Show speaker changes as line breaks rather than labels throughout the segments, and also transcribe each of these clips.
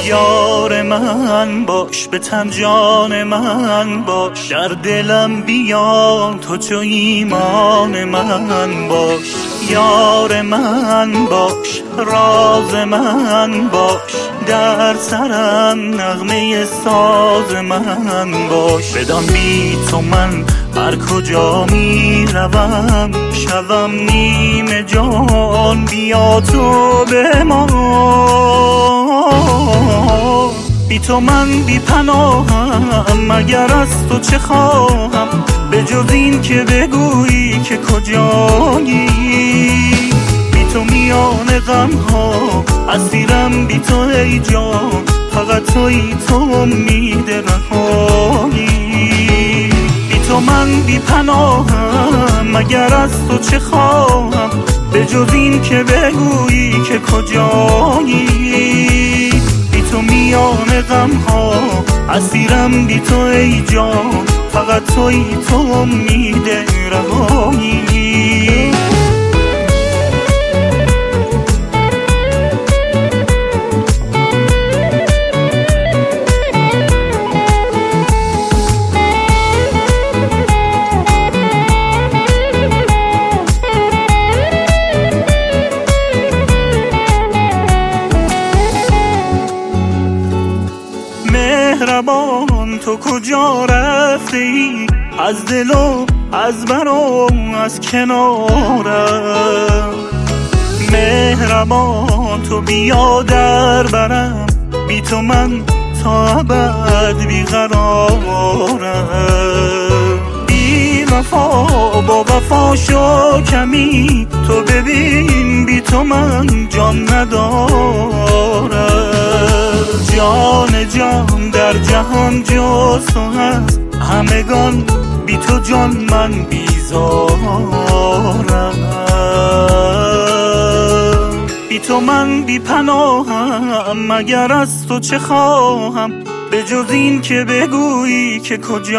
یار من باش، به تن جان من باش، در دلم بیا تو چو ایمان من باش. یار من باش، راز من باش، در سرم نغمه ساز من باش. بدان بی تو من هر کجا می روم، شوم نیم جان، بیا تو بمان. بی تو من بی پناهم، مگر از تو چه خواهم، به جز این که بگویی که کجایی. بی تو میان غم ها اسیرم، بی تو ای جان، فقط تویی تو امید رهایی. بی تو من بی پناهم، مگر از تو چه خواهم، به جز این که بگویی که کجایی. بی تو میان غم ها اسیرم، بی تو ای جان، فقط تویی تو امید رهایی. مهربان تو کجا رفته ای، از دل و از بر و از کنارم. مهربان تو بیا در برم، بی تو من تا ابد بیقرارم. بی وفا با وفا شو کمی، تو ببین بی تو من جان ندارم. جان جان در جهان جز تو هست، همگان بی تو جان من بیزارم. بی تو من بی پناهم، مگر از تو چه خواهم، به جز این که بگویی که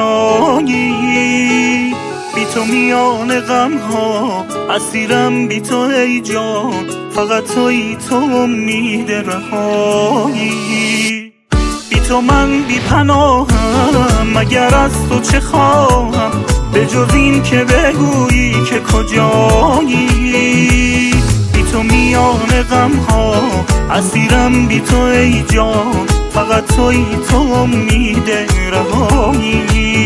کجایی. بی تو میان غم ها اسیرم، بی تو ای جان، فقط تویی تو امید رهایی. بی تو من بی پناهم، مگر از تو چه خواهم، به جز این که بگویی که کجایی. بی تو میان غم ها اسیرم، بی تو ای جان، فقط تویی تو امید رهایی.